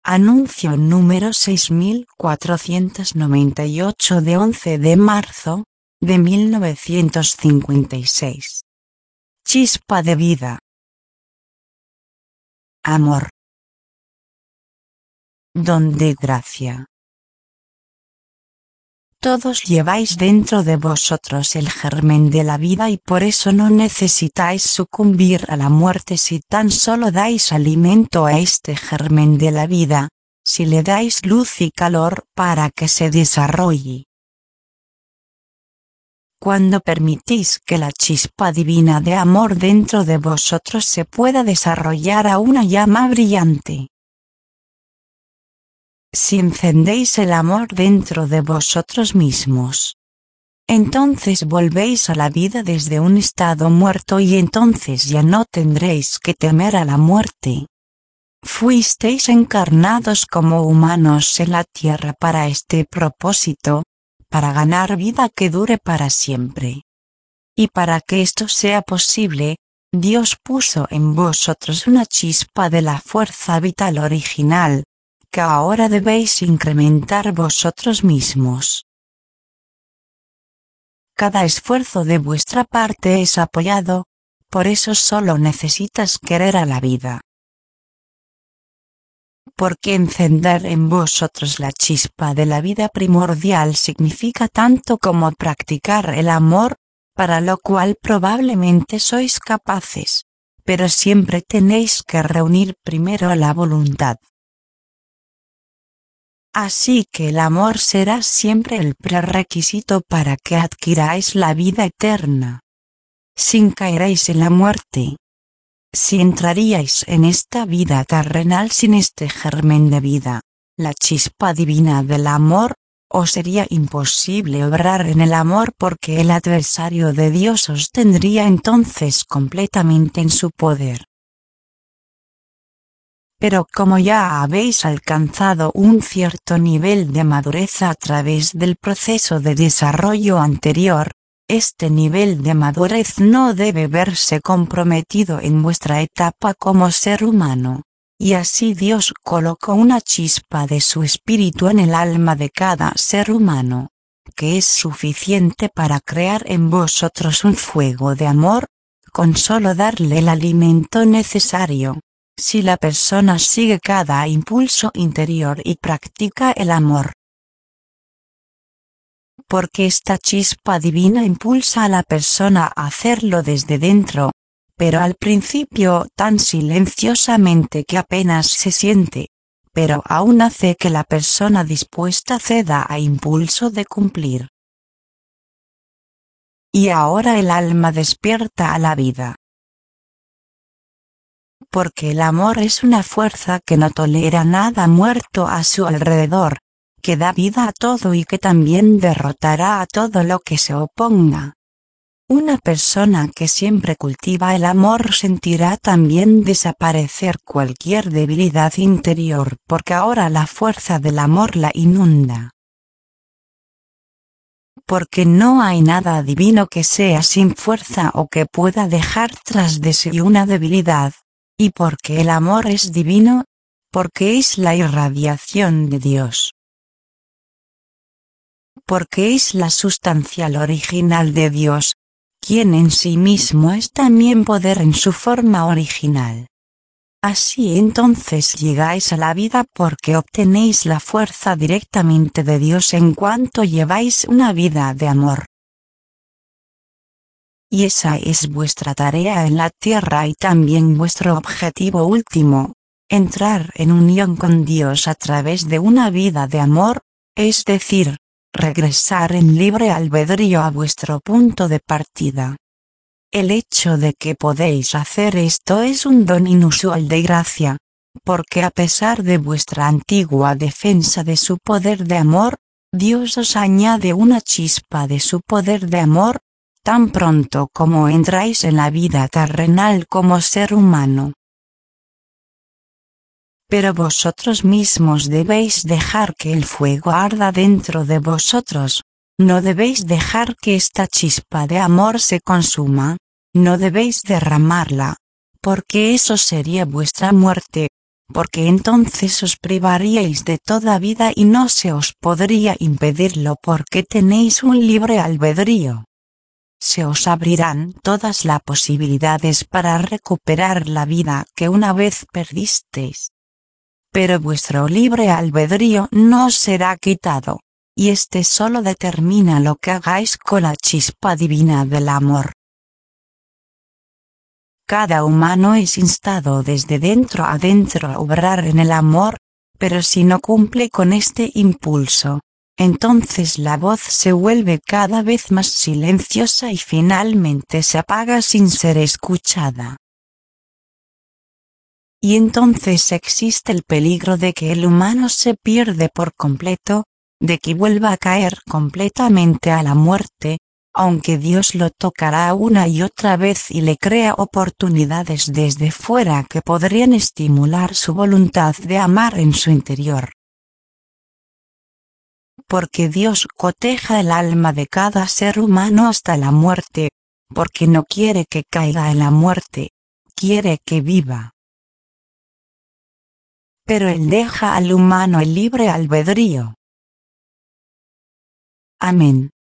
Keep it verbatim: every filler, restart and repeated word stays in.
Anuncio número seis mil cuatrocientos noventa y ocho de once de marzo de mil novecientos cincuenta y seis. Chispa de vida. Amor. Don de gracia. Todos lleváis dentro de vosotros el germen de la vida y por eso no necesitáis sucumbir a la muerte si tan solo dais alimento a este germen de la vida, si le dais luz y calor para que se desarrolle. Cuando permitís que la chispa divina de amor dentro de vosotros se pueda desarrollar a una llama brillante. Si encendéis el amor dentro de vosotros mismos, entonces volvéis a la vida desde un estado muerto y entonces ya no tendréis que temer a la muerte. Fuisteis encarnados como humanos en la tierra para este propósito, para ganar vida que dure para siempre. Y para que esto sea posible, Dios puso en vosotros una chispa de la fuerza vital original, que ahora debéis incrementar vosotros mismos. Cada esfuerzo de vuestra parte es apoyado, por eso solo necesitas querer a la vida. Porque encender en vosotros la chispa de la vida primordial significa tanto como practicar el amor, para lo cual probablemente sois capaces, pero siempre tenéis que reunir primero la voluntad. Así que el amor será siempre el prerequisito para que adquiráis la vida eterna. Sin caeréis en la muerte. Si entraríais en esta vida terrenal sin este germen de vida, la chispa divina del amor, os sería imposible obrar en el amor porque el adversario de Dios os tendría entonces completamente en su poder. Pero como ya habéis alcanzado un cierto nivel de madurez a través del proceso de desarrollo anterior, este nivel de madurez no debe verse comprometido en vuestra etapa como ser humano, y así Dios colocó una chispa de su espíritu en el alma de cada ser humano, que es suficiente para crear en vosotros un fuego de amor, con solo darle el alimento necesario. Si la persona sigue cada impulso interior y practica el amor. Porque esta chispa divina impulsa a la persona a hacerlo desde dentro, pero al principio tan silenciosamente que apenas se siente, pero aún hace que la persona dispuesta ceda a impulso de cumplir. Y ahora el alma despierta a la vida. Porque el amor es una fuerza que no tolera nada muerto a su alrededor, que da vida a todo y que también derrotará a todo lo que se oponga. Una persona que siempre cultiva el amor sentirá también desaparecer cualquier debilidad interior porque ahora la fuerza del amor la inunda. Porque no hay nada divino que sea sin fuerza o que pueda dejar tras de sí una debilidad. Y porque el amor es divino, porque es la irradiación de Dios. Porque es la sustancial original de Dios, quien en sí mismo es también poder en su forma original. Así entonces llegáis a la vida porque obtenéis la fuerza directamente de Dios en cuanto lleváis una vida de amor. Y esa es vuestra tarea en la tierra y también vuestro objetivo último, entrar en unión con Dios a través de una vida de amor, es decir, regresar en libre albedrío a vuestro punto de partida. El hecho de que podéis hacer esto es un don inusual de gracia, porque a pesar de vuestra antigua defensa de su poder de amor, Dios os añade una chispa de su poder de amor, tan pronto como entráis en la vida terrenal como ser humano. Pero vosotros mismos debéis dejar que el fuego arda dentro de vosotros, no debéis dejar que esta chispa de amor se consuma, no debéis derramarla, porque eso sería vuestra muerte, porque entonces os privaríais de toda vida y no se os podría impedirlo porque tenéis un libre albedrío. Se os abrirán todas las posibilidades para recuperar la vida que una vez perdisteis. Pero vuestro libre albedrío no os será quitado, y este solo determina lo que hagáis con la chispa divina del amor. Cada humano es instado desde dentro a dentro a obrar en el amor, pero si no cumple con este impulso, entonces la voz se vuelve cada vez más silenciosa y finalmente se apaga sin ser escuchada. Y entonces existe el peligro de que el humano se pierde por completo, de que vuelva a caer completamente a la muerte, aunque Dios lo tocará una y otra vez y le crea oportunidades desde fuera que podrían estimular su voluntad de amar en su interior. Porque Dios coteja el alma de cada ser humano hasta la muerte, porque no quiere que caiga en la muerte, quiere que viva. Pero Él deja al humano el libre albedrío. Amén.